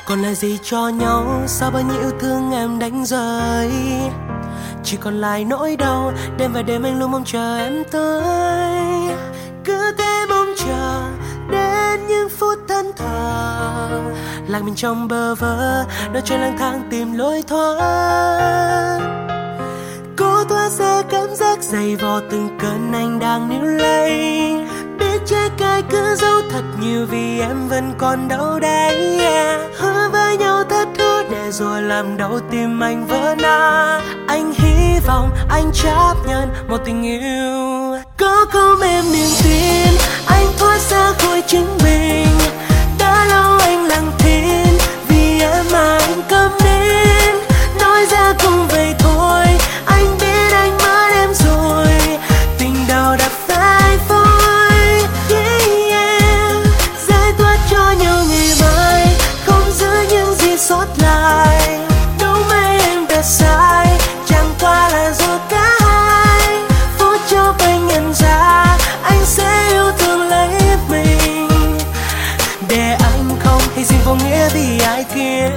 Còn lại gì cho nhau, sao bao nhiêu yêu thương em đánh rơi. Chỉ còn lại nỗi đau, đêm và đêm anh luôn mong chờ em tới. Cứ thế mong chờ đến những phút thân thờ, lạc mình trong bơ vơ, đôi chân lang thang tìm lối thoát. Cố thoát ra cảm giác dày vò từng cơn anh đang níu lấy. Biết trái cay cứ giấu thật nhiều vì em vẫn còn đâu đấy. Hứa với nhau thất hứa để rồi làm đau tim anh vỡ nát. Anh hy vọng anh chấp nhận một tình yêu có không em niềm tin. Anh thoát ra khỏi chính mình, đã lâu anh lặng thinh vì em mà anh câm nín. Nói ra cũng vậy thôi, anh biết anh mất em rồi, tình đầu đã phai phôi. Giải thoát cho nhau ngày mai, không giữ những gì sót lại. Đâu mấy em đã sai, chẳng qua là do cả hai. Phút chốc anh nhận ra anh sẽ yêu thương lấy mình, để anh không hy sinh vô nghĩa vì ai kia.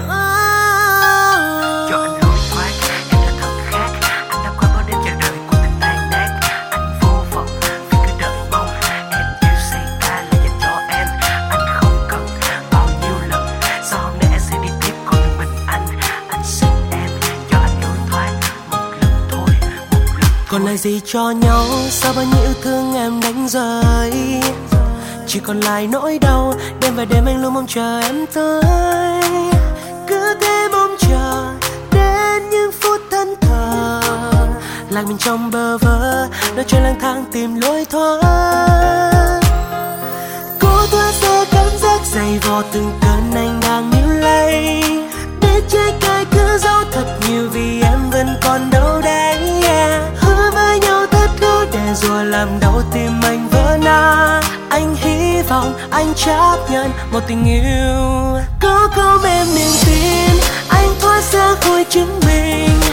Cho anh lối thoát, em đã thật khác. Anh đã qua bao đêm chờ đợi cuộc tình tan nát. Anh vô vọng vì cứ đợi mong em yêu say ta là dành cho em. Anh không cần bao nhiêu lần, sau hôm nay em sẽ đi tiếp con đường mình anh. Anh xin em cho anh lối thoát một lần thôi, một lần. Còn lại gì cho nhau, sao bao nhiêu yêu thương em đánh rơi. Chỉ còn lại nỗi đau, đêm và đêm anh luôn mong chờ em tới. Cứ thế mong chờ đến những phút thân thờ, lạc mình trong bơ vơ, đôi chân lang thang tìm lối thoát. Cố thoát ra cảm giác dày vò từng cơn anh đang níu lấy. Biết trái cay cứ giấu thật nhiều vì em vẫn còn đâu đấy. Hứa với nhau thất hứa để rồi làm đau tim anh vỡ nát. Anh hy vọng anh chấp nhận một tình yêu có không em niềm tin. Anh thoát ra khỏi chính mình,